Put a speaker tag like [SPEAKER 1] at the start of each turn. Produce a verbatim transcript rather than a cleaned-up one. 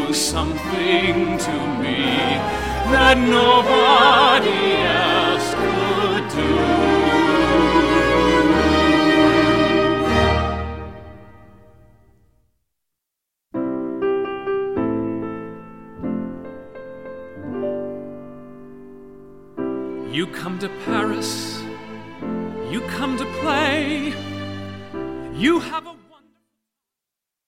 [SPEAKER 1] do something to me that nobody else could do. You come to Paris, you come to play, you have